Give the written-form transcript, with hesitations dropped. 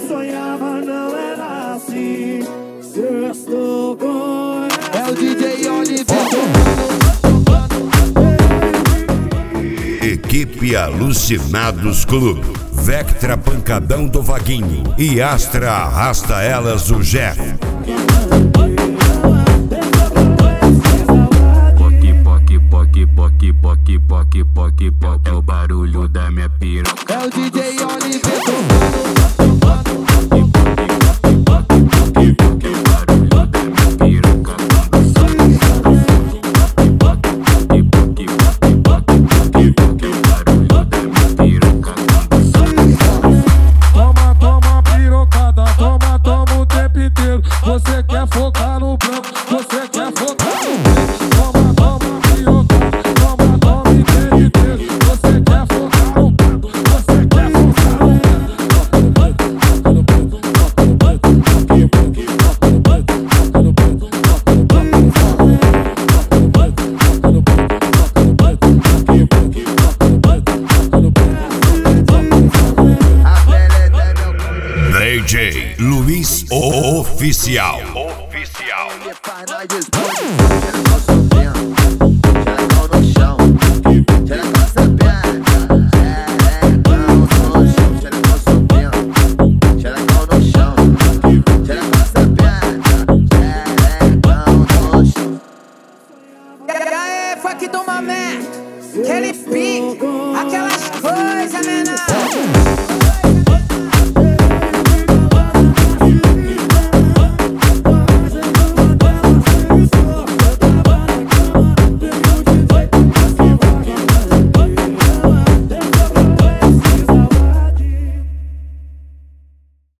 sonhava não era assim. Se eu estou com ela. É o DJ Oliver. Equipe Alucinados Clube, Vectra Pancadão do Vaguinho e Astra Arrasta Elas do Jeff. É o barulho da minha piroca. É o DJ Oliver. Toma pirocada, toma o tempo inteiro. Você quer focar no branco, você quer focar no branco. Toma pirocada, toma o tempo inteiro. Você quer focar no branco, você quer focar no DJ Luiz Oficial. Ele faz nós